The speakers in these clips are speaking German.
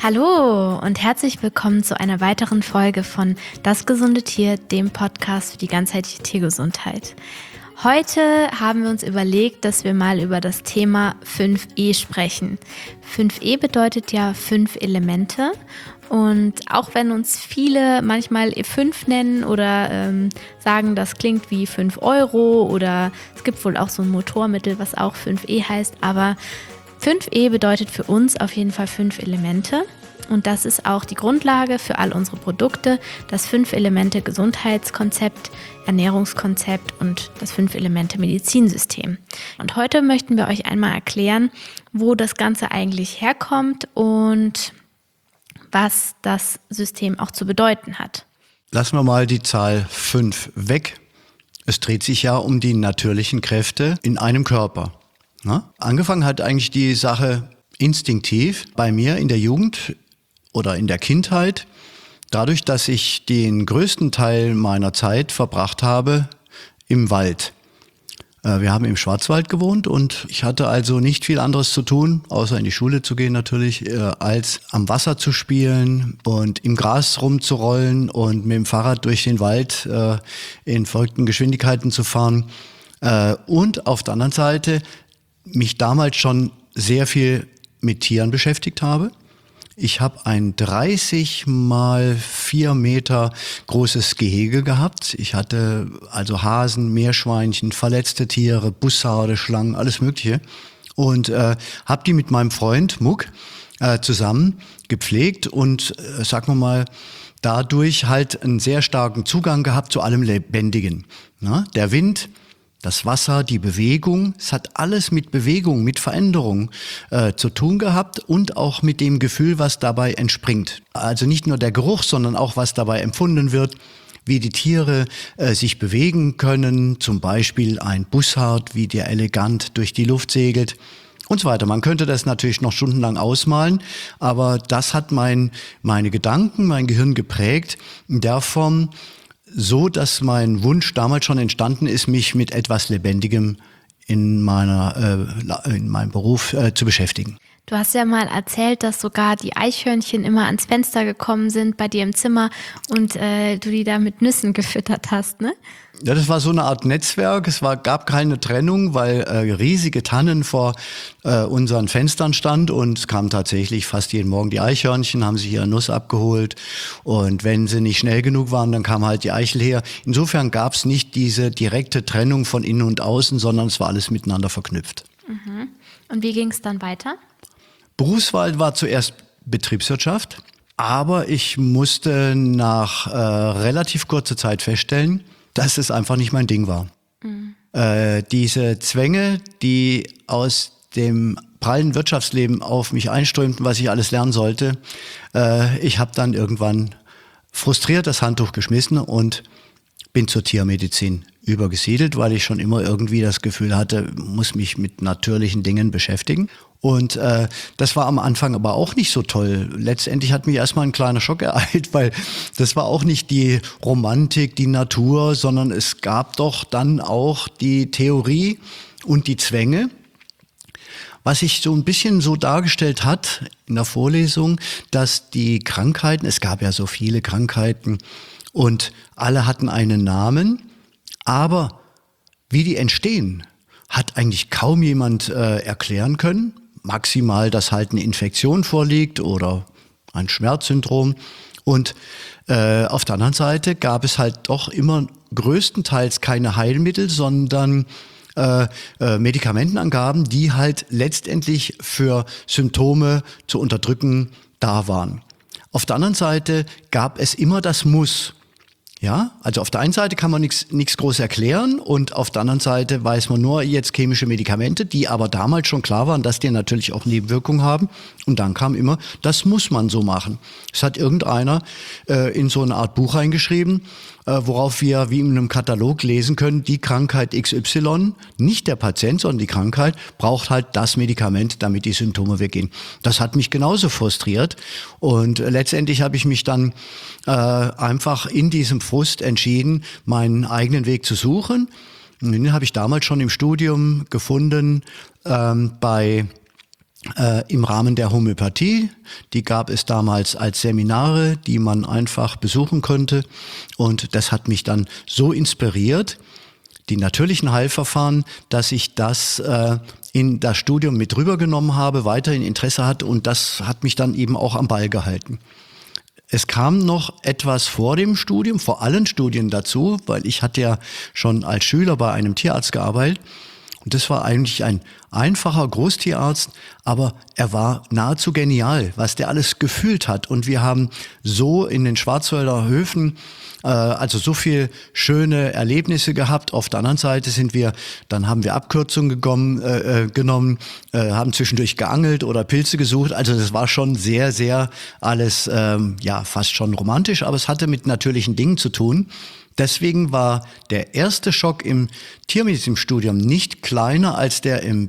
Hallo und herzlich willkommen zu einer weiteren Folge von Das gesunde Tier, dem Podcast für die ganzheitliche Tiergesundheit. Heute haben wir uns überlegt, dass wir mal über das Thema 5E sprechen. 5E bedeutet ja 5 Elemente und auch wenn uns viele manchmal E5 nennen oder sagen, das klingt wie 5 Euro oder es gibt wohl auch so ein Motormittel, was auch 5E heißt, aber 5E bedeutet für uns auf jeden Fall 5 Elemente und das ist auch die Grundlage für all unsere Produkte, das 5-Elemente-Gesundheitskonzept, Ernährungskonzept und das 5-Elemente-Medizinsystem. Und heute möchten wir euch einmal erklären, wo das Ganze eigentlich herkommt und was das System auch zu bedeuten hat. Lassen wir mal die Zahl 5 weg. Es dreht sich ja um die natürlichen Kräfte in einem Körper. Angefangen hat eigentlich die Sache instinktiv bei mir in der Jugend oder in der Kindheit, dadurch, dass ich den größten Teil meiner Zeit verbracht habe im Wald. Wir haben im Schwarzwald gewohnt und ich hatte also nicht viel anderes zu tun, außer in die Schule zu gehen natürlich, als am Wasser zu spielen und im Gras rumzurollen und mit dem Fahrrad durch den Wald in verrückten Geschwindigkeiten zu fahren. Und auf der anderen Seite mich damals schon sehr viel mit Tieren beschäftigt habe. Ich habe ein 30 mal 4 Meter großes Gehege gehabt. Ich hatte also Hasen, Meerschweinchen, verletzte Tiere, Bussarde, Schlangen, alles Mögliche. Und habe die mit meinem Freund Muck zusammen gepflegt und sagen wir mal, dadurch halt einen sehr starken Zugang gehabt zu allem Lebendigen. Na, der Wind, das Wasser, die Bewegung, es hat alles mit Bewegung, mit Veränderung zu tun gehabt und auch mit dem Gefühl, was dabei entspringt. Also nicht nur der Geruch, sondern auch was dabei empfunden wird, wie die Tiere sich bewegen können, zum Beispiel ein Bussard, wie der elegant durch die Luft segelt und so weiter. Man könnte das natürlich noch stundenlang ausmalen, aber das hat meine Gedanken, mein Gehirn geprägt in der Form, so dass mein Wunsch damals schon entstanden ist, mich mit etwas Lebendigem in meinem Beruf zu beschäftigen. Du hast ja mal erzählt, dass sogar die Eichhörnchen immer ans Fenster gekommen sind bei dir im Zimmer und du die da mit Nüssen gefüttert hast, ne? Ja, das war so eine Art Netzwerk. Gab keine Trennung, weil riesige Tannen vor unseren Fenstern stand und es kamen tatsächlich fast jeden Morgen die Eichhörnchen, haben sich ihre Nuss abgeholt und wenn sie nicht schnell genug waren, dann kam halt die Eichel her. Insofern gab es nicht diese direkte Trennung von innen und außen, sondern es war alles miteinander verknüpft. Mhm. Und wie ging es dann weiter? Berufswahl war zuerst Betriebswirtschaft, aber ich musste nach relativ kurzer Zeit feststellen, dass es einfach nicht mein Ding war. Mhm. Diese Zwänge, die aus dem prallen Wirtschaftsleben auf mich einströmten, was ich alles lernen sollte, ich habe dann irgendwann frustriert das Handtuch geschmissen und bin zur Tiermedizin übergesiedelt, weil ich schon immer irgendwie das Gefühl hatte, muss mich mit natürlichen Dingen beschäftigen. Und das war am Anfang aber auch nicht so toll. Letztendlich hat mich erstmal ein kleiner Schock ereilt, weil das war auch nicht die Romantik, die Natur, sondern es gab doch dann auch die Theorie und die Zwänge. Was sich so ein bisschen so dargestellt hat in der Vorlesung, dass die Krankheiten, es gab ja so viele Krankheiten und alle hatten einen Namen, aber wie die entstehen, hat eigentlich kaum jemand erklären können. Maximal, dass halt eine Infektion vorliegt oder ein Schmerzsyndrom. Und auf der anderen Seite gab es halt doch immer größtenteils keine Heilmittel, sondern Medikamentenangaben, die halt letztendlich für Symptome zu unterdrücken da waren. Auf der anderen Seite gab es immer das Muss. Ja, also auf der einen Seite kann man nichts groß erklären und auf der anderen Seite weiß man nur jetzt chemische Medikamente, die aber damals schon klar waren, dass die natürlich auch Nebenwirkungen haben. Und dann kam immer, das muss man so machen. Es hat irgendeiner in so eine Art Buch reingeschrieben, worauf wir wie in einem Katalog lesen können, die Krankheit XY, nicht der Patient, sondern die Krankheit, braucht halt das Medikament, damit die Symptome weggehen. Das hat mich genauso frustriert und letztendlich habe ich mich dann einfach in diesem Frust entschieden, meinen eigenen Weg zu suchen. Und den habe ich damals schon im Studium gefunden bei im Rahmen der Homöopathie. Die gab es damals als Seminare, die man einfach besuchen konnte. Und das hat mich dann so inspiriert, die natürlichen Heilverfahren, dass ich das in das Studium mit rübergenommen habe, weiterhin Interesse hatte, und das hat mich dann eben auch am Ball gehalten. Es kam noch etwas vor dem Studium, vor allen Studien dazu, weil ich hatte ja schon als Schüler bei einem Tierarzt gearbeitet. Und das war eigentlich ein einfacher Großtierarzt, aber er war nahezu genial, was der alles gefühlt hat. Und wir haben so in den Schwarzwälder Höfen also so viel schöne Erlebnisse gehabt. Auf der anderen Seite dann haben wir Abkürzungen genommen, haben zwischendurch geangelt oder Pilze gesucht. Also das war schon sehr, sehr alles, fast schon romantisch, aber es hatte mit natürlichen Dingen zu tun. Deswegen war der erste Schock im Tiermedizinstudium nicht kleiner als der im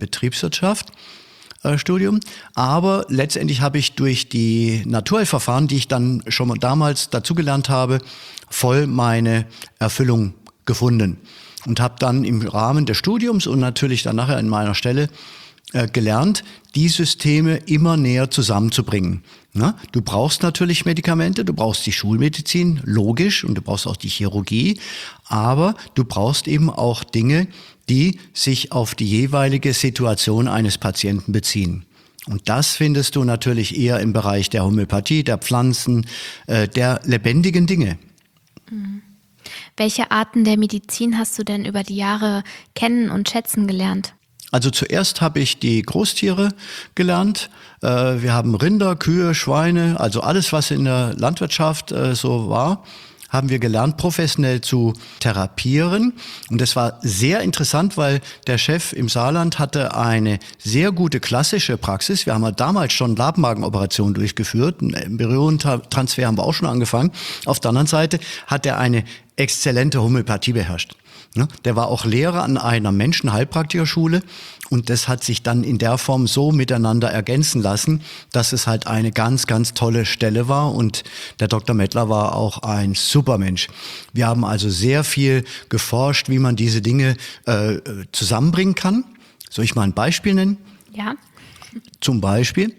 Betriebswirtschaftsstudium. Aber letztendlich habe ich durch die Naturheilverfahren, die ich dann schon damals dazugelernt habe, voll meine Erfüllung gefunden. Und habe dann im Rahmen des Studiums und natürlich dann nachher an meiner Stelle gelernt, die Systeme immer näher zusammenzubringen. Na, du brauchst natürlich Medikamente, du brauchst die Schulmedizin, logisch, und du brauchst auch die Chirurgie, aber du brauchst eben auch Dinge, die sich auf die jeweilige Situation eines Patienten beziehen. Und das findest du natürlich eher im Bereich der Homöopathie, der Pflanzen, der lebendigen Dinge. Mhm. Welche Arten der Medizin hast du denn über die Jahre kennen und schätzen gelernt? Also zuerst habe ich die Großtiere gelernt. Wir haben Rinder, Kühe, Schweine, also alles, was in der Landwirtschaft so war, haben wir gelernt, professionell zu therapieren. Und das war sehr interessant, weil der Chef im Saarland hatte eine sehr gute klassische Praxis. Wir haben ja damals schon Labmagenoperationen durchgeführt. Einen Embryotransfer haben wir auch schon angefangen. Auf der anderen Seite hat er eine exzellente Homöopathie beherrscht. Der war auch Lehrer an einer Menschenheilpraktikerschule, und das hat sich dann in der Form so miteinander ergänzen lassen, dass es halt eine ganz, ganz tolle Stelle war, und der Dr. Mettler war auch ein super Mensch. Wir haben also sehr viel geforscht, wie man diese Dinge zusammenbringen kann. Soll ich mal ein Beispiel nennen? Ja. Zum Beispiel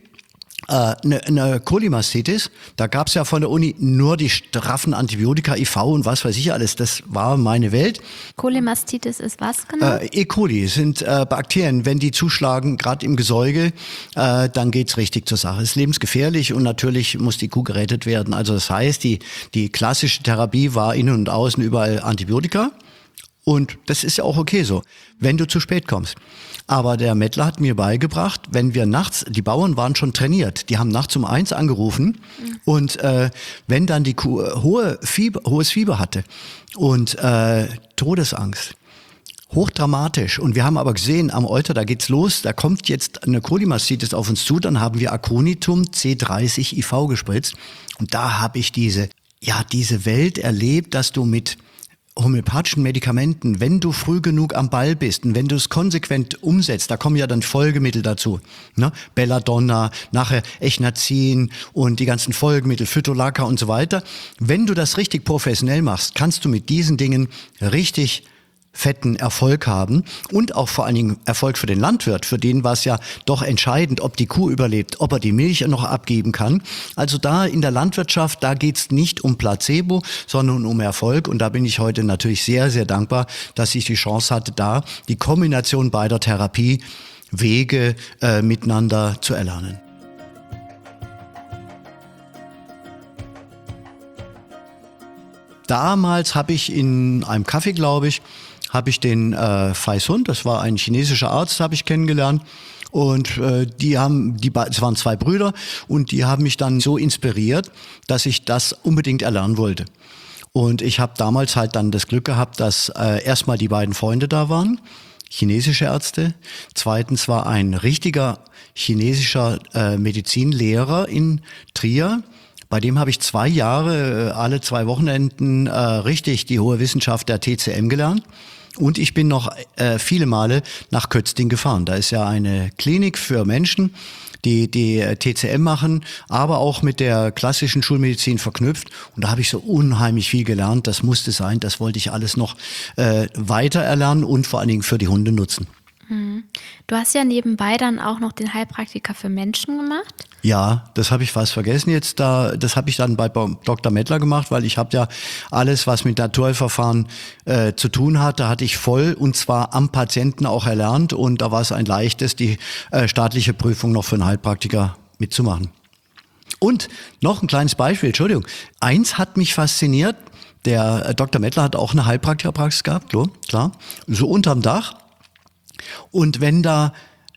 eine Cholemasthetis, da gab es ja von der Uni nur die straffen Antibiotika, IV und was weiß ich alles. Das war meine Welt. Cholemasthetis ist was genau? E. coli sind Bakterien. Wenn die zuschlagen, gerade im Gesäuge, dann geht's richtig zur Sache. Es ist lebensgefährlich, und natürlich muss die Kuh gerettet werden. Also das heißt, die klassische Therapie war innen und außen überall Antibiotika. Und das ist ja auch okay so, wenn du zu spät kommst. Aber der Mettler hat mir beigebracht, wenn wir nachts, die Bauern waren schon trainiert, die haben nachts um 1 angerufen, und wenn dann die Kuh hohes Fieber hatte und Todesangst, hochdramatisch. Und wir haben aber gesehen, am Euter, da geht's los, da kommt jetzt eine Cholemasthetis auf uns zu, dann haben wir Aconitum C30 IV gespritzt. Und da habe ich diese Welt erlebt, dass du mit homöopathischen Medikamenten, wenn du früh genug am Ball bist und wenn du es konsequent umsetzt, da kommen ja dann Folgemittel dazu, ne? Belladonna, nachher Echinacin und die ganzen Folgemittel, Phytolacca und so weiter. Wenn du das richtig professionell machst, kannst du mit diesen Dingen richtig fetten Erfolg haben, und auch vor allen Dingen Erfolg für den Landwirt. Für den war es ja doch entscheidend, ob die Kuh überlebt, ob er die Milch noch abgeben kann. Also da in der Landwirtschaft, da geht's nicht um Placebo, sondern um Erfolg. Und da bin ich heute natürlich sehr, sehr dankbar, dass ich die Chance hatte, da die Kombination beider Therapiewege miteinander zu erlernen. Damals habe ich in einem Café, glaube ich, den Faisund, das war ein chinesischer Arzt, habe ich kennengelernt. Und es waren 2 Brüder, und die haben mich dann so inspiriert, dass ich das unbedingt erlernen wollte. Und ich habe damals halt dann das Glück gehabt, dass erstmal die beiden Freunde da waren, chinesische Ärzte. Zweitens war ein richtiger chinesischer Medizinlehrer in Trier. Bei dem habe ich 2 Jahre, alle 2 Wochenenden richtig die hohe Wissenschaft der TCM gelernt. Und ich bin noch viele Male nach Kötzting gefahren. Da ist ja eine Klinik für Menschen, die TCM machen, aber auch mit der klassischen Schulmedizin verknüpft. Und da habe ich so unheimlich viel gelernt. Das musste sein. Das wollte ich alles noch weiter erlernen und vor allen Dingen für die Hunde nutzen. Du hast ja nebenbei dann auch noch den Heilpraktiker für Menschen gemacht. Ja, das habe ich fast vergessen jetzt. Das habe ich dann bei Dr. Mettler gemacht, weil ich habe ja alles, was mit Naturheilverfahren zu tun hat, da hatte ich voll und zwar am Patienten auch erlernt und da war es ein leichtes, die staatliche Prüfung noch für einen Heilpraktiker mitzumachen. Und noch ein kleines Beispiel, Entschuldigung. Eins hat mich fasziniert, der Dr. Mettler hat auch eine Heilpraktikerpraxis gehabt, klar, so unterm Dach. Und wenn da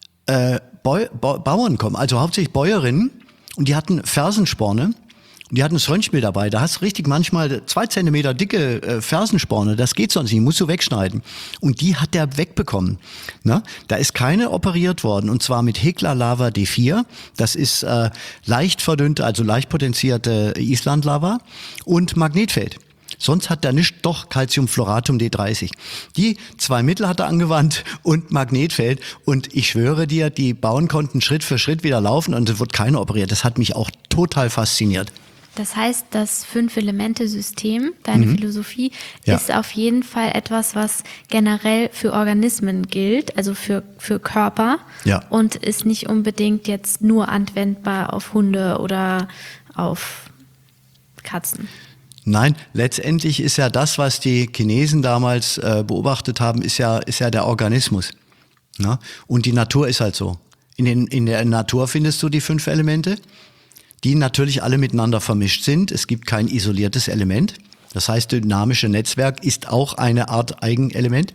Bauern kommen, also hauptsächlich Bäuerinnen, und die hatten Fersensporne, und die hatten das Röntgenbild dabei, da hast du richtig manchmal 2 Zentimeter dicke Fersensporne, das geht sonst nicht, musst du wegschneiden. Und die hat der wegbekommen. Ne? Da ist keine operiert worden, und zwar mit Hekla Lava D4, das ist leicht verdünnte, also leicht potenzierte Islandlava und Magnetfeld. Sonst hat er nicht, doch Calciumfloratum D30. Die 2 Mittel hat er angewandt und Magnetfeld. Und ich schwöre dir, die Bauern konnten Schritt für Schritt wieder laufen und es wird keiner operiert. Das hat mich auch total fasziniert. Das heißt, das 5-Elemente-System, deine Philosophie, ist auf jeden Fall etwas, was generell für Organismen gilt, also für Körper. Ja. Und ist nicht unbedingt jetzt nur anwendbar auf Hunde oder auf Katzen. Nein, letztendlich ist ja das, was die Chinesen damals beobachtet haben, ist ja der Organismus. Ne? Und die Natur ist halt so. In der Natur findest du die 5 Elemente, die natürlich alle miteinander vermischt sind. Es gibt kein isoliertes Element. Das heißt, dynamische Netzwerk ist auch eine Art Eigenelement.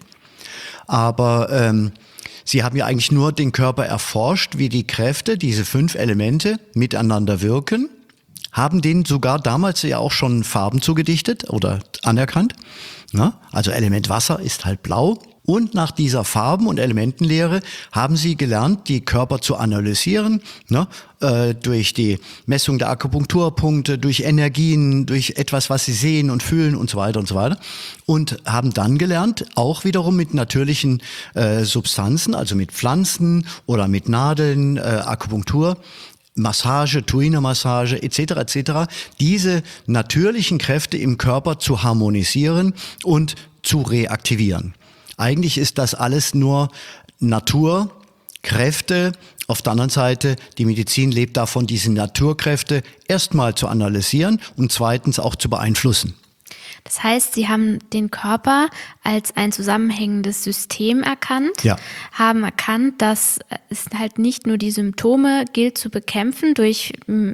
Aber sie haben ja eigentlich nur den Körper erforscht, wie die Kräfte, diese 5 Elemente miteinander wirken. Haben denen sogar damals ja auch schon Farben zugedichtet oder anerkannt. Ja, also Element Wasser ist halt blau. Und nach dieser Farben- und Elementenlehre haben sie gelernt, die Körper zu analysieren, ne, durch die Messung der Akupunkturpunkte, durch Energien, durch etwas, was sie sehen und fühlen und so weiter und so weiter. Und haben dann gelernt, auch wiederum mit natürlichen Substanzen, also mit Pflanzen oder mit Nadeln, Akupunktur, Massage, Tuina-Massage etc., diese natürlichen Kräfte im Körper zu harmonisieren und zu reaktivieren. Eigentlich ist das alles nur Naturkräfte. Auf der anderen Seite, die Medizin lebt davon, diese Naturkräfte erstmal zu analysieren und zweitens auch zu beeinflussen. Das heißt, Sie haben den Körper als ein zusammenhängendes System erkannt, haben erkannt, dass es halt nicht nur die Symptome gilt zu bekämpfen durch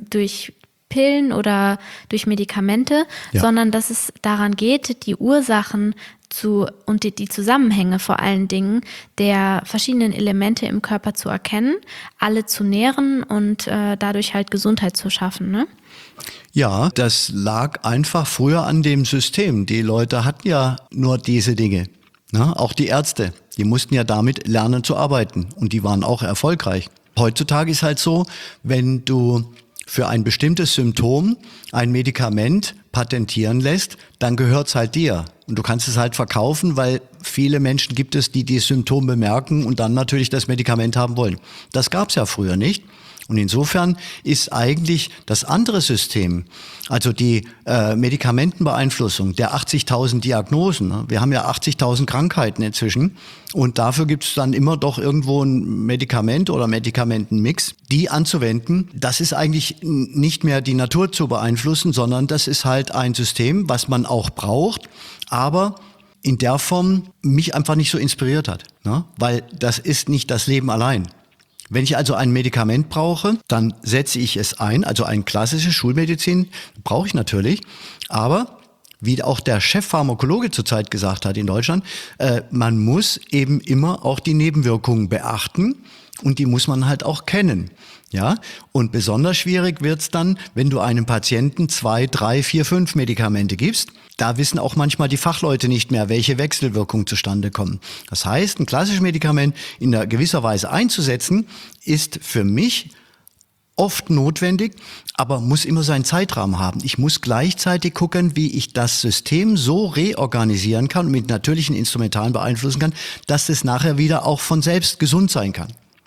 Pillen oder durch Medikamente, sondern dass es daran geht, die Ursachen und die Zusammenhänge vor allen Dingen der verschiedenen Elemente im Körper zu erkennen, alle zu nähren und dadurch halt Gesundheit zu schaffen, ne? Ja, das lag einfach früher an dem System. Die Leute hatten ja nur diese Dinge. Ne? Auch die Ärzte, die mussten ja damit lernen zu arbeiten und die waren auch erfolgreich. Heutzutage ist halt so, wenn du für ein bestimmtes Symptom ein Medikament patentieren lässt, dann gehört's halt dir. Und du kannst es halt verkaufen, weil viele Menschen gibt es, die die Symptome bemerken und dann natürlich das Medikament haben wollen. Das gab's ja früher nicht. Und insofern ist eigentlich das andere System, also die Medikamentenbeeinflussung der 80.000 Diagnosen, ne? Wir haben ja 80.000 Krankheiten inzwischen und dafür gibt es dann immer doch irgendwo ein Medikament oder Medikamentenmix, die anzuwenden. Das ist eigentlich nicht mehr die Natur zu beeinflussen, sondern das ist halt ein System, was man auch braucht, aber in der Form mich einfach nicht so inspiriert hat, ne? Weil das ist nicht das Leben allein. Wenn ich also ein Medikament brauche, dann setze ich es ein, also eine klassische Schulmedizin brauche ich natürlich, aber wie auch der Chefpharmakologe zurzeit gesagt hat in Deutschland, man muss eben immer auch die Nebenwirkungen beachten und die muss man halt auch kennen. Ja, und besonders schwierig wird's dann, wenn du einem Patienten 2, 3, 4, 5 Medikamente gibst. Da wissen auch manchmal die Fachleute nicht mehr, welche Wechselwirkungen zustande kommen. Das heißt, ein klassisches Medikament in einer gewisser Weise einzusetzen, ist für mich oft notwendig, aber muss immer seinen Zeitrahmen haben. Ich muss gleichzeitig gucken, wie ich das System so reorganisieren kann und mit natürlichen Instrumentalen beeinflussen kann, dass es nachher wieder auch von selbst gesund sein kann.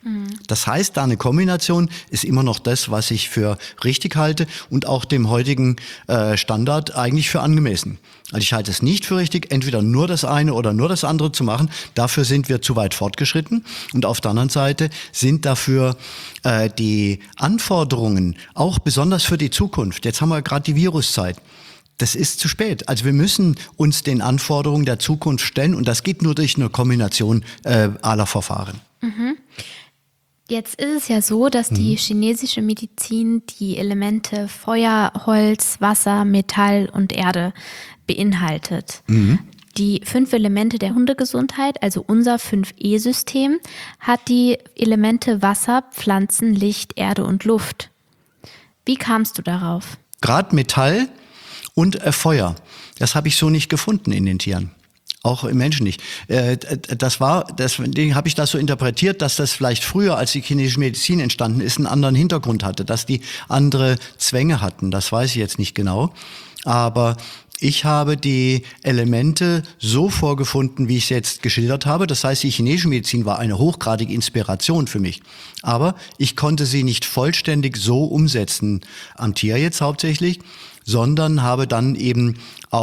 Das heißt, da eine Kombination ist immer noch das, was ich für richtig halte und auch dem heutigen Standard eigentlich für angemessen. Also ich halte es nicht für richtig, entweder nur das eine oder nur das andere zu machen. Dafür sind wir zu weit fortgeschritten. Und auf der anderen Seite sind dafür die Anforderungen, auch besonders für die Zukunft. Jetzt haben wir gerade die Viruszeit. Das ist zu spät. Also wir müssen uns den Anforderungen der Zukunft stellen und das geht nur durch eine Kombination aller Verfahren. Jetzt ist es ja so, dass die chinesische Medizin die Elemente Feuer, Holz, Wasser, Metall und Erde beinhaltet. Die 5 Elemente der Hundegesundheit, also unser 5E-System, hat die Elemente Wasser, Pflanzen, Licht, Erde und Luft. Wie kamst du darauf? Gerade Metall und Feuer, das habe ich so nicht gefunden in den Tieren. Auch im Menschen nicht. Deswegen habe ich das so interpretiert, dass das vielleicht früher, als die chinesische Medizin entstanden ist, einen anderen Hintergrund hatte, dass die andere Zwänge hatten. Das weiß ich jetzt nicht genau. Aber ich habe die Elemente so vorgefunden, wie ich es jetzt geschildert habe. Das heißt, die chinesische Medizin war eine hochgradige Inspiration für mich. Aber ich konnte sie nicht vollständig so umsetzen, am Tier jetzt hauptsächlich, sondern habe dann eben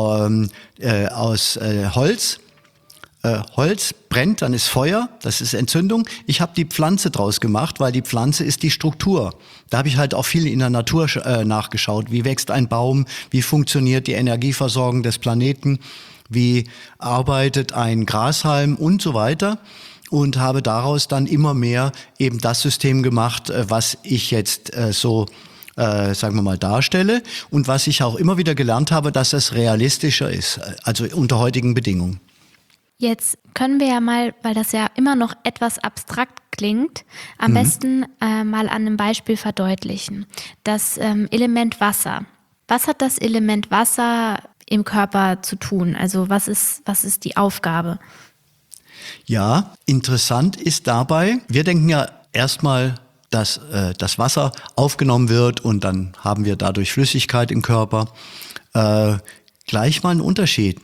aus Holz brennt, dann ist Feuer, das ist Entzündung. Ich habe die Pflanze draus gemacht, weil die Pflanze ist die Struktur. Da habe ich halt auch viel in der Natur nachgeschaut. Wie wächst ein Baum? Wie funktioniert die Energieversorgung des Planeten? Wie arbeitet ein Grashalm und so weiter? Und habe daraus dann immer mehr eben das System gemacht, was ich jetzt sagen wir mal, darstelle und was ich auch immer wieder gelernt habe, dass es realistischer ist, also unter heutigen Bedingungen. Jetzt können wir ja mal, weil das ja immer noch etwas abstrakt klingt, am besten mal an einem Beispiel verdeutlichen. Das Element Wasser. Was hat das Element Wasser im Körper zu tun? Also was ist die Aufgabe? Ja, interessant ist dabei, wir denken ja erstmal, dass das Wasser aufgenommen wird und dann haben wir dadurch Flüssigkeit im Körper. Gleich mal ein Unterschied.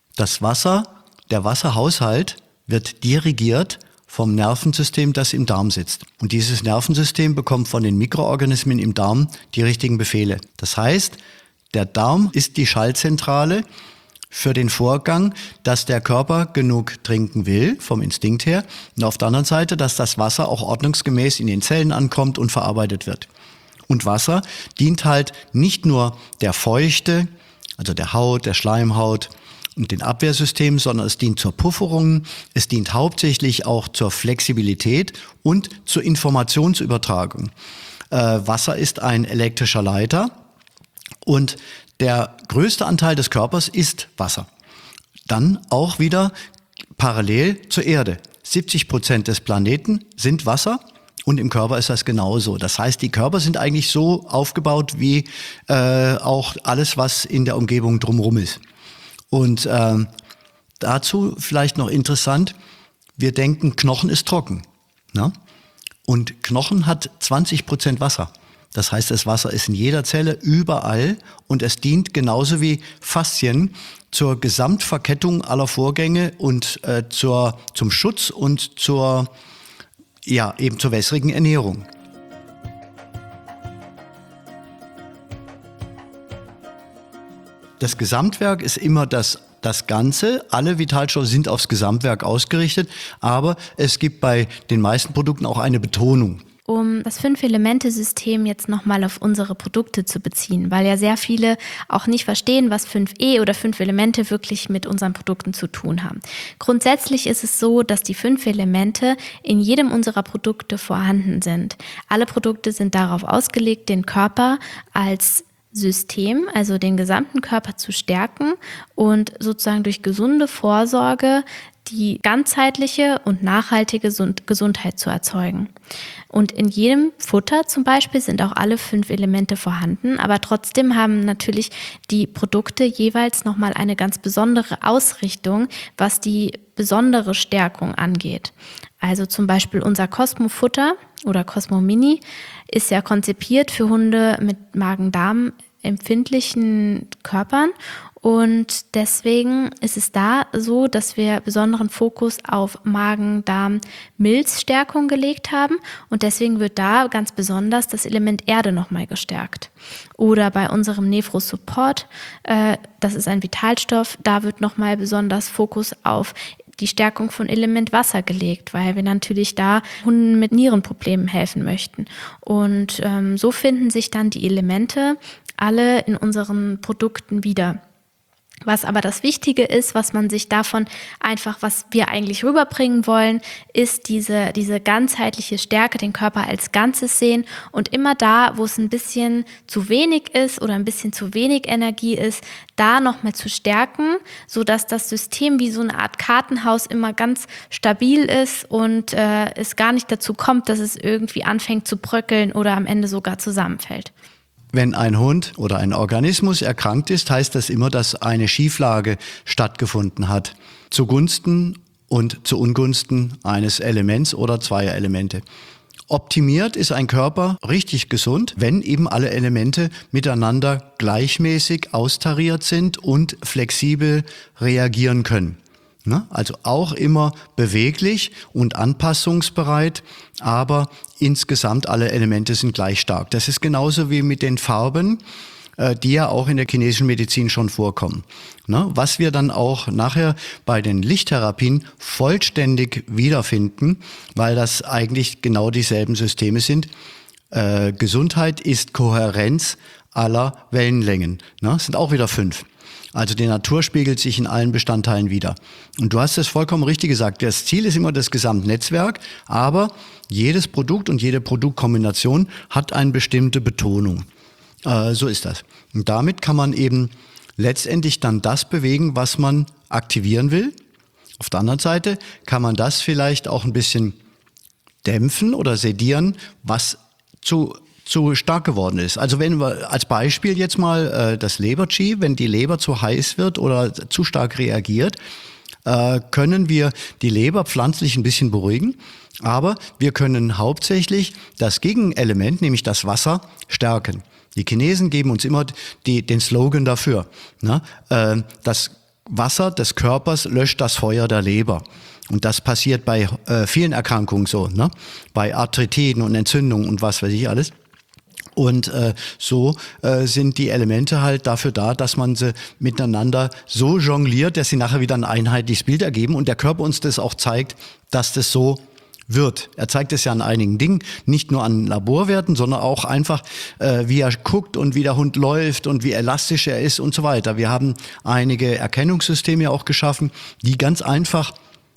Der Wasserhaushalt wird dirigiert vom Nervensystem, das im Darm sitzt. Und dieses Nervensystem bekommt von den Mikroorganismen im Darm die richtigen Befehle. Das heißt, der Darm ist die Schaltzentrale für den Vorgang, dass der Körper genug trinken will, vom Instinkt her, und auf der anderen Seite, dass das Wasser auch ordnungsgemäß in den Zellen ankommt und verarbeitet wird. Und Wasser dient halt nicht nur der Feuchte, also der Haut, der Schleimhaut und den Abwehrsystemen, sondern es dient zur Pufferung, es dient hauptsächlich auch zur Flexibilität und zur Informationsübertragung. Wasser ist ein elektrischer Leiter und der größte Anteil des Körpers ist Wasser. Dann auch wieder parallel zur Erde. 70% des Planeten sind Wasser und im Körper ist das genauso. Das heißt, die Körper sind eigentlich so aufgebaut wie auch alles, was in der Umgebung drumherum ist. Und dazu vielleicht noch interessant, wir denken, Knochen ist trocken. Ne? Und Knochen hat 20% Wasser. Das heißt, das Wasser ist in jeder Zelle, überall und es dient genauso wie Faszien zur Gesamtverkettung aller Vorgänge und zum Schutz und zur wässrigen Ernährung. Das Gesamtwerk ist immer das Ganze. Alle Vitalstoffe sind aufs Gesamtwerk ausgerichtet, aber es gibt bei den meisten Produkten auch eine Betonung. Um das 5-Elemente-System jetzt nochmal auf unsere Produkte zu beziehen, weil ja sehr viele auch nicht verstehen, was 5E oder 5 Elemente wirklich mit unseren Produkten zu tun haben. Grundsätzlich ist es so, dass die 5 Elemente in jedem unserer Produkte vorhanden sind. Alle Produkte sind darauf ausgelegt, den Körper als System, also den gesamten Körper zu stärken und sozusagen durch gesunde Vorsorge die ganzheitliche und nachhaltige Gesundheit zu erzeugen. Und in jedem Futter zum Beispiel sind auch alle 5 Elemente vorhanden, aber trotzdem haben natürlich die Produkte jeweils nochmal eine ganz besondere Ausrichtung, was die besondere Stärkung angeht. Also zum Beispiel unser Cosmo-Futter oder Cosmo Mini ist ja konzipiert für Hunde mit Magen-Darm empfindlichen Körpern. Und deswegen ist es da so, dass wir besonderen Fokus auf Magen-Darm-Milzstärkung gelegt haben. Und deswegen wird da ganz besonders das Element Erde nochmal gestärkt. Oder bei unserem Nephrosupport, das ist ein Vitalstoff, da wird nochmal besonders Fokus auf die Stärkung von Element Wasser gelegt, weil wir natürlich da Hunden mit Nierenproblemen helfen möchten. Und so finden sich dann die Elemente alle in unseren Produkten wieder. Was aber das Wichtige ist, was man sich davon einfach, was wir eigentlich rüberbringen wollen, ist diese ganzheitliche Stärke, den Körper als Ganzes sehen und immer da, wo es ein bisschen zu wenig ist oder ein bisschen zu wenig Energie ist, da nochmal zu stärken, sodass das System wie so eine Art Kartenhaus immer ganz stabil ist und es gar nicht dazu kommt, dass es irgendwie anfängt zu bröckeln oder am Ende sogar zusammenfällt. Wenn ein Hund oder ein Organismus erkrankt ist, heißt das immer, dass eine Schieflage stattgefunden hat, zugunsten und zu Ungunsten eines Elements oder zweier Elemente. Optimiert ist ein Körper richtig gesund, wenn eben alle Elemente miteinander gleichmäßig austariert sind und flexibel reagieren können. Also auch immer beweglich und anpassungsbereit, aber insgesamt alle Elemente sind gleich stark. Das ist genauso wie mit den Farben, die ja auch in der chinesischen Medizin schon vorkommen. Was wir dann auch nachher bei den Lichttherapien vollständig wiederfinden, weil das eigentlich genau dieselben Systeme sind. Gesundheit ist Kohärenz aller Wellenlängen. Es sind auch wieder 5. Also die Natur spiegelt sich in allen Bestandteilen wider. Und du hast es vollkommen richtig gesagt. Das Ziel ist immer das Gesamtnetzwerk, aber jedes Produkt und jede Produktkombination hat eine bestimmte Betonung. So ist das. Und damit kann man eben letztendlich dann das bewegen, was man aktivieren will. Auf der anderen Seite kann man das vielleicht auch ein bisschen dämpfen oder sedieren, was zu stark geworden ist. Also wenn wir als Beispiel jetzt mal das Leber-Qi, wenn die Leber zu heiß wird oder zu stark reagiert, können wir die Leber pflanzlich ein bisschen beruhigen, aber wir können hauptsächlich das Gegenelement, nämlich das Wasser, stärken. Die Chinesen geben uns immer den Slogan dafür. Das Wasser des Körpers löscht das Feuer der Leber. Und das passiert bei vielen Erkrankungen so, bei Arthritiden und Entzündungen und was weiß ich alles. Und so sind die Elemente halt dafür da, dass man sie miteinander so jongliert, dass sie nachher wieder ein einheitliches Bild ergeben und der Körper uns das auch zeigt, dass das so wird. Er zeigt es ja an einigen Dingen, nicht nur an Laborwerten, sondern auch einfach, wie er guckt und wie der Hund läuft und wie elastisch er ist und so weiter. Wir haben einige Erkennungssysteme auch geschaffen, die ganz einfach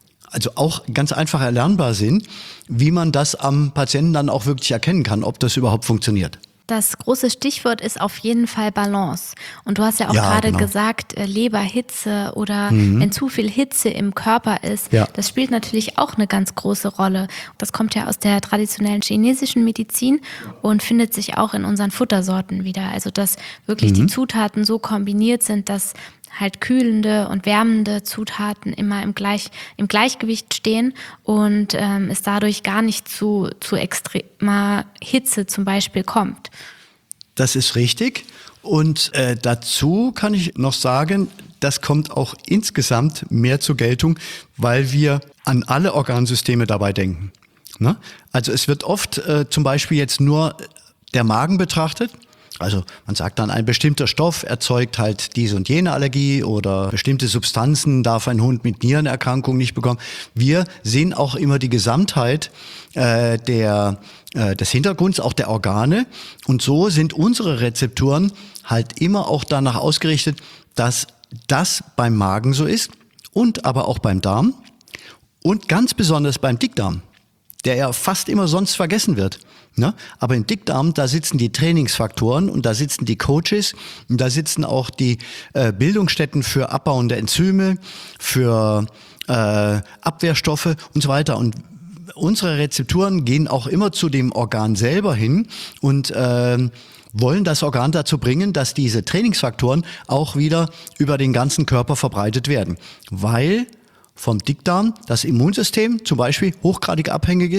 erlernbar sind, wie man das am Patienten dann auch wirklich erkennen kann, ob das überhaupt funktioniert. Das große Stichwort ist auf jeden Fall Balance. Und du hast ja auch gerade gesagt, Leberhitze oder wenn zu viel Hitze im Körper ist, das spielt natürlich auch eine ganz große Rolle. Das kommt ja aus der traditionellen chinesischen Medizin und findet sich auch in unseren Futtersorten wieder. Also dass wirklich die Zutaten so kombiniert sind, dass halt kühlende und wärmende Zutaten immer im Gleichgewicht stehen und es dadurch gar nicht zu extremer Hitze zum Beispiel kommt. Das ist richtig. Und dazu kann ich noch sagen, das kommt auch insgesamt mehr zur Geltung, weil wir an alle Organsysteme dabei denken. Also es wird oft zum Beispiel jetzt nur der Magen betrachtet. Also man sagt dann, ein bestimmter Stoff erzeugt halt diese und jene Allergie oder bestimmte Substanzen darf ein Hund mit Nierenerkrankungen nicht bekommen. Wir sehen auch immer die Gesamtheit des Hintergrunds, auch der Organe. Und so sind unsere Rezeptoren halt immer auch danach ausgerichtet, dass das beim Magen so ist und aber auch beim Darm und ganz besonders beim Dickdarm, der ja fast immer sonst vergessen wird. Aber im Dickdarm, da sitzen die Trainingsfaktoren und da sitzen die Coaches und da sitzen auch die Bildungsstätten für abbauende Enzyme, für Abwehrstoffe und so weiter. Und unsere Rezeptoren gehen auch immer zu dem Organ selber hin und wollen das Organ dazu bringen, dass diese Trainingsfaktoren auch wieder über den ganzen Körper verbreitet werden. Weil vom Dickdarm das Immunsystem zum Beispiel hochgradig abhängig ist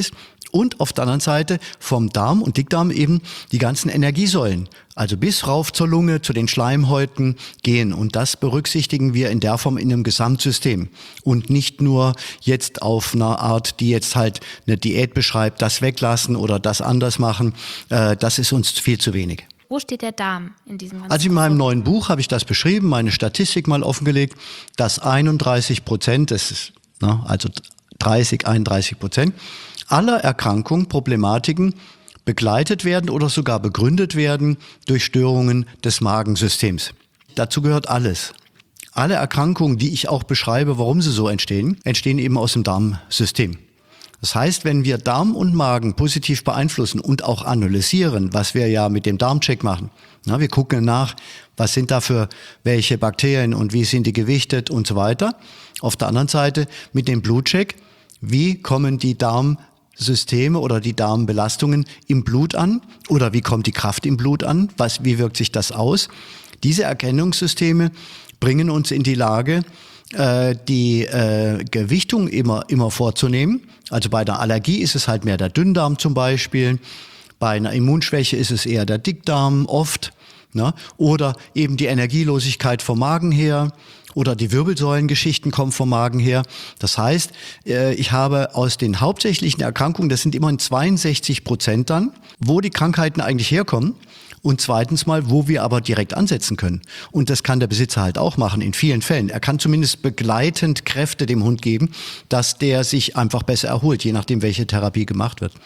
Und auf der anderen Seite vom Darm und Dickdarm eben die ganzen Energiesäulen. Also bis rauf zur Lunge, zu den Schleimhäuten gehen. Und das berücksichtigen wir in der Form in einem Gesamtsystem. Und nicht nur jetzt auf einer Art, die jetzt halt eine Diät beschreibt, das weglassen oder das anders machen. Das ist uns viel zu wenig. Wo steht der Darm in diesem ganzen Also in meinem neuen Buch habe ich das beschrieben, meine Statistik mal offengelegt, dass 31%, das ist, also 31% aller Erkrankungen, Problematiken begleitet werden oder sogar begründet werden durch Störungen des Magensystems. Dazu gehört alles. Alle Erkrankungen, die ich auch beschreibe, warum sie so entstehen, entstehen eben aus dem Darmsystem. Das heißt, wenn wir Darm und Magen positiv beeinflussen und auch analysieren, was wir ja mit dem Darmcheck machen, wir gucken nach, was sind da für welche Bakterien und wie sind die gewichtet und so weiter. Auf der anderen Seite mit dem Blutcheck, wie kommen die Darmsysteme oder die Darmbelastungen im Blut an oder wie kommt die Kraft im Blut an, wie wirkt sich das aus. Diese Erkennungssysteme bringen uns in die Lage, die Gewichtung immer vorzunehmen. Also bei der Allergie ist es halt mehr der Dünndarm zum Beispiel, bei einer Immunschwäche ist es eher der Dickdarm oft, oder eben die Energielosigkeit vom Magen her oder die Wirbelsäulengeschichten kommen vom Magen her. Das heißt, ich habe aus den hauptsächlichen Erkrankungen, das sind immerhin 62% dann, wo die Krankheiten eigentlich herkommen. Und zweitens mal, wo wir aber direkt ansetzen können. Und das kann der Besitzer halt auch machen in vielen Fällen. Er kann zumindest begleitend Kräfte dem Hund geben, dass der sich einfach besser erholt, je nachdem, welche Therapie gemacht wird.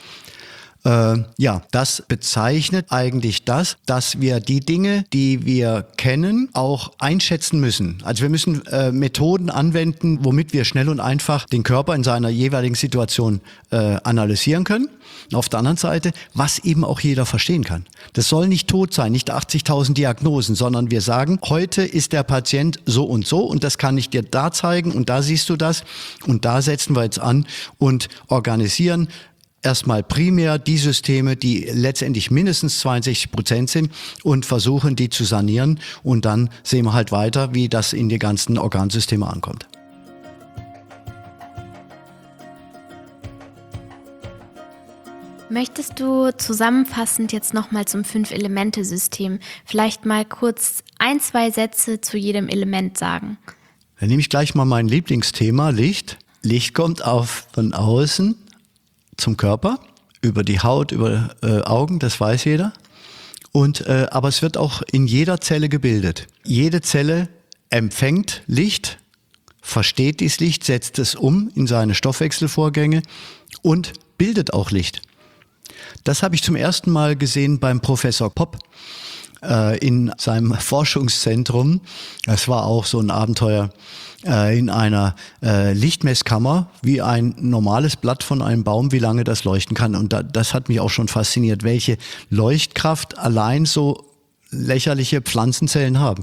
Das bezeichnet eigentlich das, dass wir die Dinge, die wir kennen, auch einschätzen müssen. Also wir müssen Methoden anwenden, womit wir schnell und einfach den Körper in seiner jeweiligen Situation analysieren können. Auf der anderen Seite, was eben auch jeder verstehen kann. Das soll nicht tot sein, nicht 80.000 Diagnosen, sondern wir sagen, heute ist der Patient so und das kann ich dir da zeigen und da siehst du das und da setzen wir jetzt an und organisieren erstmal primär die Systeme, die letztendlich mindestens 62% sind und versuchen, die zu sanieren. Und dann sehen wir halt weiter, wie das in die ganzen Organsysteme ankommt. Möchtest du zusammenfassend jetzt nochmal zum 5-Elemente-System vielleicht mal kurz 1-2 Sätze zu jedem Element sagen? Dann nehme ich gleich mal mein Lieblingsthema, Licht. Licht kommt von außen zum Körper, über die Haut, über Augen, das weiß jeder. Aber es wird auch in jeder Zelle gebildet. Jede Zelle empfängt Licht, versteht dieses Licht, setzt es um in seine Stoffwechselvorgänge und bildet auch Licht. Das habe ich zum ersten Mal gesehen beim Professor Popp in seinem Forschungszentrum. Das war auch so ein Abenteuer in einer Lichtmesskammer, wie ein normales Blatt von einem Baum, wie lange das leuchten kann. Und das hat mich auch schon fasziniert, welche Leuchtkraft allein so lächerliche Pflanzenzellen haben.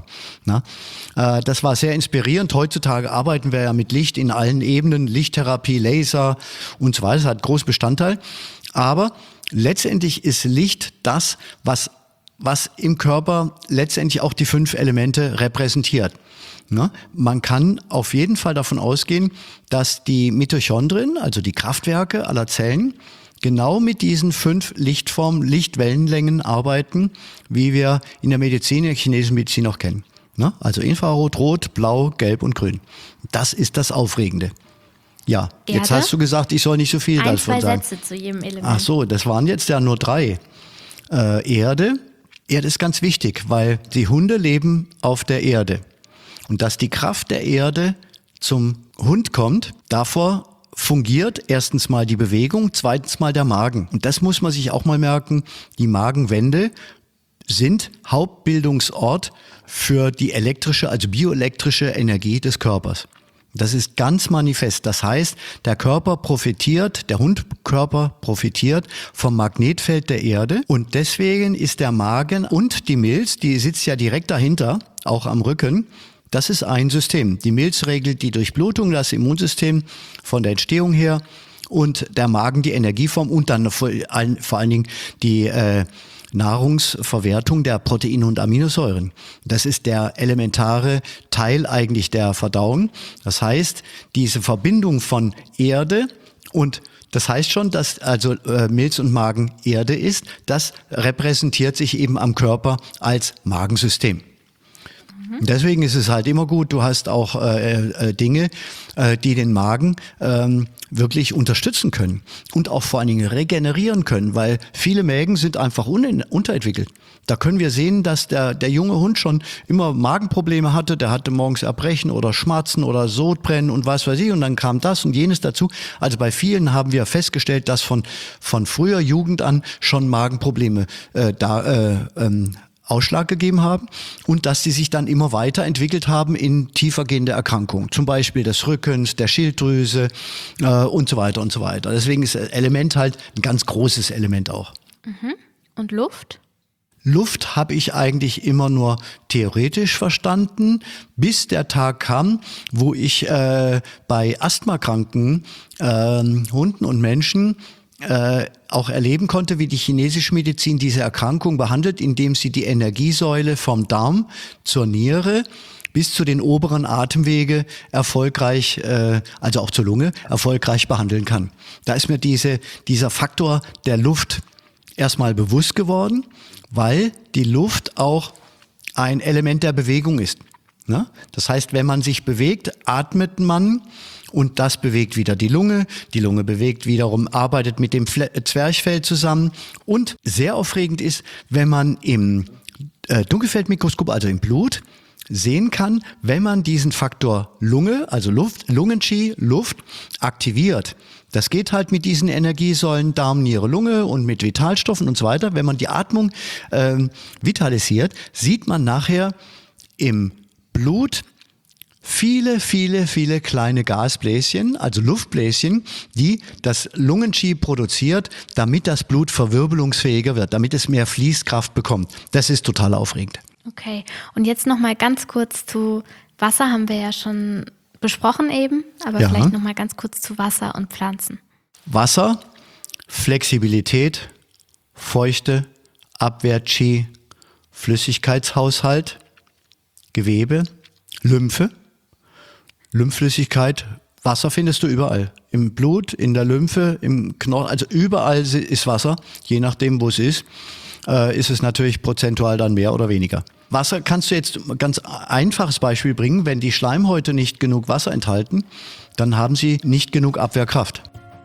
Das war sehr inspirierend. Heutzutage arbeiten wir ja mit Licht in allen Ebenen, Lichttherapie, Laser und so weiter. Das hat großen Bestandteil. Aber letztendlich ist Licht das, was im Körper letztendlich auch die 5 Elemente repräsentiert. Man kann auf jeden Fall davon ausgehen, dass die Mitochondrien, also die Kraftwerke aller Zellen, genau mit diesen 5 Lichtformen, Lichtwellenlängen arbeiten, wie wir in der Medizin, in der chinesischen Medizin auch kennen. Also Infrarot, Rot, Blau, Gelb und Grün. Das ist das Aufregende. Ja, Erde? Jetzt hast du gesagt, ich soll nicht so viel davon sagen. 1-2 Sätze zu jedem Element. Ach so, das waren jetzt ja nur 3. Erde ist ganz wichtig, weil die Hunde leben auf der Erde. Und dass die Kraft der Erde zum Hund kommt, davor fungiert erstens mal die Bewegung, zweitens mal der Magen. Und das muss man sich auch mal merken, die Magenwände sind Hauptbildungsort für die elektrische, also bioelektrische Energie des Körpers. Das ist ganz manifest. Das heißt, der Hundkörper profitiert vom Magnetfeld der Erde und deswegen ist der Magen und die Milz, die sitzt ja direkt dahinter, auch am Rücken. Das ist ein System. Die Milz regelt die Durchblutung, das Immunsystem von der Entstehung her und der Magen die Energieform und dann vor allen Dingen die Nahrungsverwertung der Proteine und Aminosäuren. Das ist der elementare Teil eigentlich der Verdauung. Das heißt, diese Verbindung von Erde Und das heißt schon, dass also Milz und Magen Erde ist. Das repräsentiert sich eben am Körper als Magensystem. Deswegen ist es halt immer gut, du hast auch Dinge, die den Magen wirklich unterstützen können und auch vor allen Dingen regenerieren können, weil viele Mägen sind einfach unterentwickelt. Da können wir sehen, dass der junge Hund schon immer Magenprobleme hatte, der hatte morgens Erbrechen oder Schmatzen oder Sodbrennen und was weiß ich und dann kam das und jenes dazu. Also bei vielen haben wir festgestellt, dass von früher Jugend an schon Magenprobleme Ausschlag gegeben haben und dass sie sich dann immer weiterentwickelt haben in tiefergehende Erkrankungen, zum Beispiel des Rückens, der Schilddrüse und so weiter und so weiter. Deswegen ist Element halt ein ganz großes Element auch. Und Luft? Luft habe ich eigentlich immer nur theoretisch verstanden, bis der Tag kam, wo ich bei asthmakranken Hunden und Menschen auch erleben konnte, wie die chinesische Medizin diese Erkrankung behandelt, indem sie die Energiesäule vom Darm zur Niere bis zu den oberen Atemwege erfolgreich, also auch zur Lunge, erfolgreich behandeln kann. Da ist mir dieser Faktor der Luft erstmal bewusst geworden, weil die Luft auch ein Element der Bewegung ist. Ne? Das heißt, wenn man sich bewegt, atmet man und das bewegt wieder die Lunge bewegt wiederum, arbeitet mit dem Zwerchfell zusammen und sehr aufregend ist, wenn man im Dunkelfeldmikroskop, also im Blut, sehen kann, wenn man diesen Faktor Lunge, also Luft, Lungen-Qi, Luft, aktiviert. Das geht halt mit diesen Energiesäulen Darm, Niere, Lunge und mit Vitalstoffen und so weiter. Wenn man die Atmung vitalisiert, sieht man nachher im Blut viele kleine Gasbläschen, also Luftbläschen, die das Lungen-Qi produziert, damit das Blut verwirbelungsfähiger wird, damit es mehr Fließkraft bekommt. Das ist total aufregend. Okay, und jetzt nochmal ganz kurz zu Wasser, haben wir ja schon besprochen eben, aber vielleicht nochmal ganz kurz zu Wasser und Pflanzen. Wasser, Flexibilität, Feuchte, Abwehr-Qi, Flüssigkeitshaushalt, Gewebe, Lymphe, Lymphflüssigkeit, Wasser findest du überall. Im Blut, in der Lymphe, im Knochen, also überall ist Wasser, je nachdem wo es ist es natürlich prozentual dann mehr oder weniger. Wasser kannst du jetzt ein ganz einfaches Beispiel bringen, wenn die Schleimhäute nicht genug Wasser enthalten, dann haben sie nicht genug Abwehrkraft.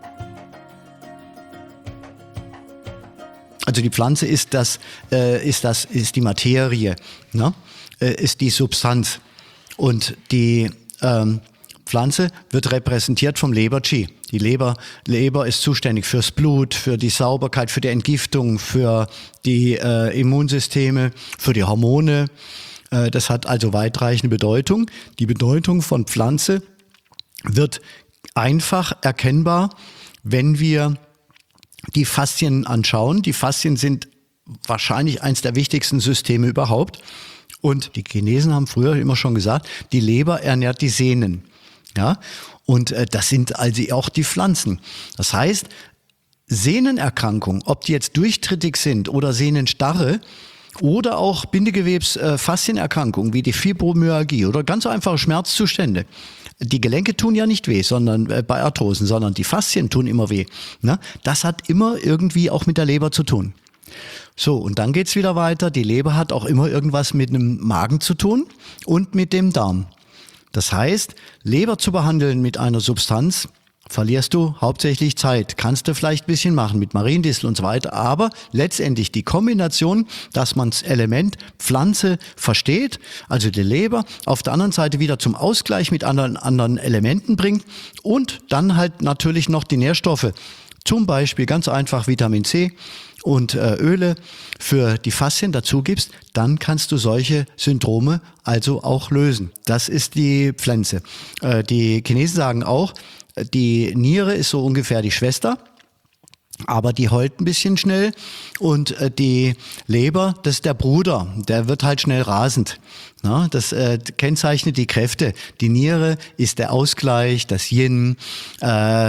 Also die Pflanze ist die Materie, ne? Ist die Substanz. Und die Pflanze wird repräsentiert vom Leber-Qi. Die Leber ist zuständig fürs Blut, für die Sauberkeit, für die Entgiftung, für die Immunsysteme, für die Hormone. Das hat also weitreichende Bedeutung. Die Bedeutung von Pflanze wird einfach erkennbar, wenn wir die Faszien anschauen. Die Faszien sind wahrscheinlich eines der wichtigsten Systeme überhaupt. Und die Chinesen haben früher immer schon gesagt, die Leber ernährt die Sehnen. Ja? Und das sind also auch die Pflanzen. Das heißt, Sehnenerkrankungen, ob die jetzt durchtrittig sind oder Sehnenstarre oder auch Bindegewebs-Faszienerkrankungen wie die Fibromyalgie oder ganz einfache Schmerzzustände. Die Gelenke tun ja nicht weh, sondern bei Arthrosen, sondern die Faszien tun immer weh. Ne? Das hat immer irgendwie auch mit der Leber zu tun. So, und dann geht's wieder weiter. Die Leber hat auch immer irgendwas mit dem Magen zu tun und mit dem Darm. Das heißt, Leber zu behandeln mit einer Substanz, verlierst du hauptsächlich Zeit. Kannst du vielleicht ein bisschen machen mit Mariendistel und so weiter, aber letztendlich die Kombination, dass man das Element Pflanze versteht, also die Leber, auf der anderen Seite wieder zum Ausgleich mit anderen Elementen bringt und dann halt natürlich noch die Nährstoffe, zum Beispiel ganz einfach Vitamin C und Öle für die Faszien dazu gibst, dann kannst du solche Syndrome also auch lösen. Das ist die Pflanze. Die Chinesen sagen auch, die Niere ist so ungefähr die Schwester, aber die heult ein bisschen schnell und die Leber, das ist der Bruder, der wird halt schnell rasend. Na, das kennzeichnet die Kräfte. Die Niere ist der Ausgleich, das Yin,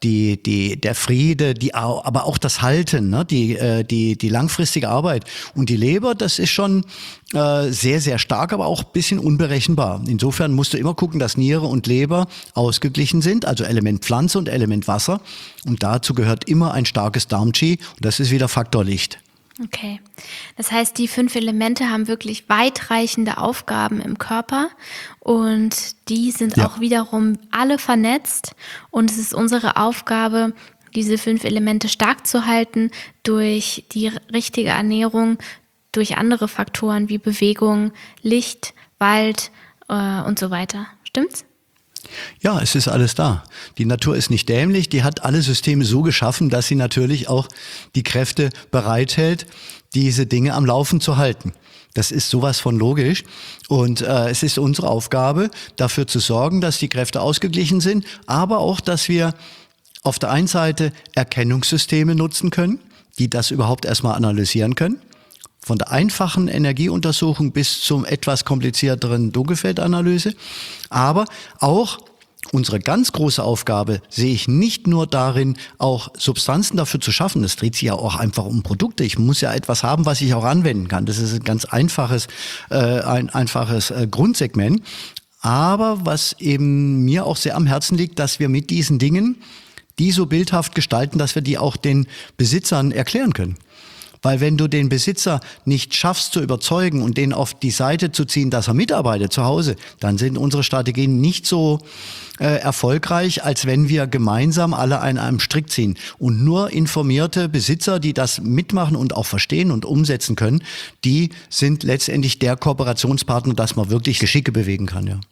der Friede, aber auch das Halten, ne? Die langfristige Arbeit. Und die Leber, das ist schon sehr, sehr stark, aber auch ein bisschen unberechenbar. Insofern musst du immer gucken, dass Niere und Leber ausgeglichen sind, also Element Pflanze und Element Wasser. Und dazu gehört immer ein starkes Darm-Qi und das ist wieder Faktor Licht. Okay, das heißt, die 5 Elemente haben wirklich weitreichende Aufgaben im Körper und die sind auch wiederum alle vernetzt und es ist unsere Aufgabe, diese 5 Elemente stark zu halten durch die richtige Ernährung, durch andere Faktoren wie Bewegung, Licht, Wald und so weiter. Stimmt's? Ja, es ist alles da. Die Natur ist nicht dämlich, die hat alle Systeme so geschaffen, dass sie natürlich auch die Kräfte bereithält, diese Dinge am Laufen zu halten. Das ist sowas von logisch und es ist unsere Aufgabe, dafür zu sorgen, dass die Kräfte ausgeglichen sind, aber auch, dass wir auf der einen Seite Erkennungssysteme nutzen können, die das überhaupt erstmal analysieren können. Von der einfachen Energieuntersuchung bis zum etwas komplizierteren Dunkelfeldanalyse. Aber auch unsere ganz große Aufgabe sehe ich nicht nur darin, auch Substanzen dafür zu schaffen. Es dreht sich ja auch einfach um Produkte. Ich muss ja etwas haben, was ich auch anwenden kann. Das ist ein ganz einfaches Grundsegment. Aber was eben mir auch sehr am Herzen liegt, dass wir mit diesen Dingen die so bildhaft gestalten, dass wir die auch den Besitzern erklären können. Weil wenn du den Besitzer nicht schaffst zu überzeugen und den auf die Seite zu ziehen, dass er mitarbeitet zu Hause, dann sind unsere Strategien nicht so erfolgreich, als wenn wir gemeinsam alle an einem Strick ziehen. Und nur informierte Besitzer, die das mitmachen und auch verstehen und umsetzen können, die sind letztendlich der Kooperationspartner, dass man wirklich Geschicke bewegen kann. Ja.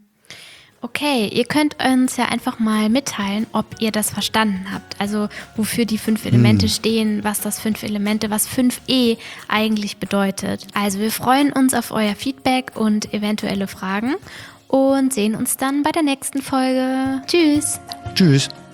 Okay, ihr könnt uns ja einfach mal mitteilen, ob ihr das verstanden habt. Also wofür die 5 Elemente stehen, was das 5 Elemente, was 5E eigentlich bedeutet. Also wir freuen uns auf euer Feedback und eventuelle Fragen und sehen uns dann bei der nächsten Folge. Tschüss! Tschüss!